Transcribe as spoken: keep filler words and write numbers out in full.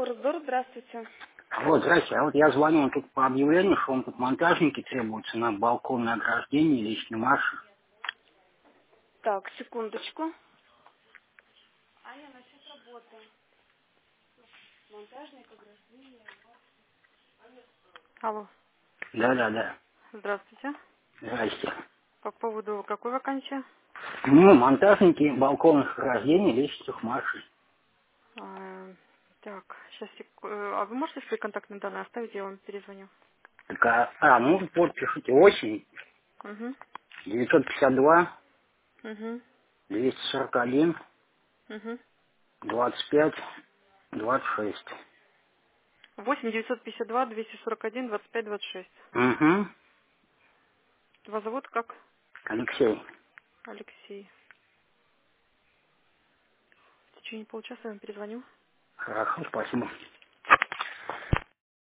Раздор, здравствуйте. Вот, здрасте. А вот я звоню тут по объявлению, что вам тут монтажники требуются на балконное ограждение личной марши. Так, секундочку. Аня, насчет работы. Монтажник, ограждение. Алло, Да-да-да. здравствуйте. Здрасте. По поводу какой вакансии? Ну, монтажники балконных ограждений личных маршей. А, так, сейчас, а вы можете свои контактные данные оставить, я вам перезвоню. Так, а, а, ну, вот пишите восемь Угу, девятьсот пятьдесят два угу, двести сорок один угу. двадцать пять двадцать шесть. восемь девятьсот пятьдесят два двести сорок один двадцать пять двадцать шесть. Угу. Вас зовут как? Алексей. Алексей. В течение получаса я вам перезвоню. Хорошо, спасибо.